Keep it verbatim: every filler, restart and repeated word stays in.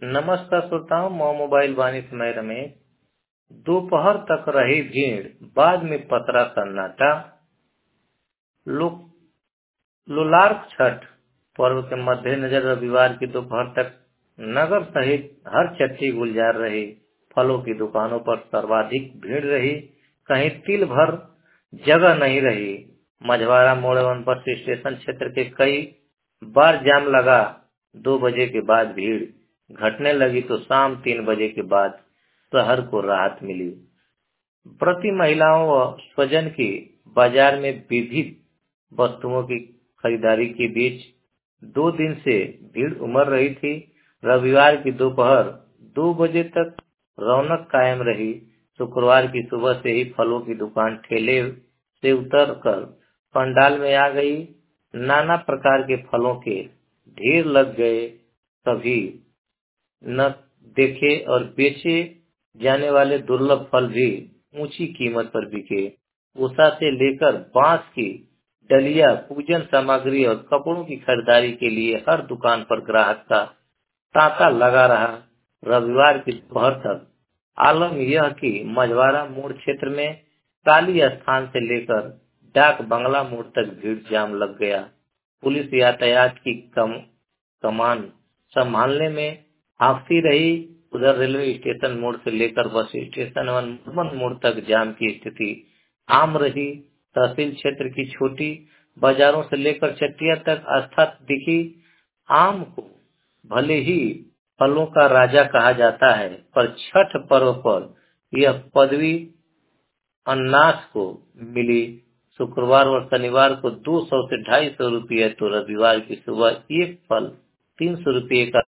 नमस्कार श्रोताओं, मैं मोबाइल वाणी समय रमेश। दोपहर तक रही भीड़, बाद में पसरा सन्नाटा। लो, लोलार्क छठ पर्व के मद्देनजर रविवार की दोपहर तक नगर सहित हर चट्टी गुलजार रही। फलों की दुकानों पर सर्वाधिक भीड़ रही, कहीं तिल भर जगह नहीं रही। मझवारा मोड़ एवं बस स्टेशन क्षेत्र के कई बार जाम लगा। दो बजे के बाद भीड़ घटने लगी तो शाम तीन बजे के बाद शहर को राहत मिली। व्रती महिलाओं व स्वजन की बाजार में विविध वस्तुओं की खरीदारी के बीच दो दिन से भीड़ उमड़ रही थी। रविवार की दोपहर दो बजे तक रौनक कायम रही। शुक्रवार की सुबह से ही फलों की दुकान ठेले से उतर कर पंडाल में आ गई। नाना प्रकार के फलों के ढेर लग गए। सभी न देखे और बेचे जाने वाले दुर्लभ फल भी ऊंची कीमत पर बिके। उषा से लेकर बांस की डलिया, पूजन सामग्री और कपड़ों की खरीदारी के लिए हर दुकान पर ग्राहक का तांता लगा रहा। रविवार की दोपहर तक आलम यह कि मझवारा मोड़ क्षेत्र में काली स्थान से लेकर डाक बंगला मोड़ तक भीड़ जाम लग गया। पुलिस यातायात की कम कमान संभालने में हाफती रही। उधर रेलवे स्टेशन मोड़ से लेकर बस स्टेशन एवं मधुबन मोड़ तक जाम की स्थिति आम रही। तहसील क्षेत्र की छोटी बाजारों से लेकर चट्टिया तक आस्था दिखी। आम को भले ही फलों का राजा कहा जाता है, पर छठ पर्व पर यह पदवी अनाथ को मिली। शुक्रवार और शनिवार को दो सौ से ढाई सौ रुपये तो रविवार की सुबह एक फल तीन सौ रुपये का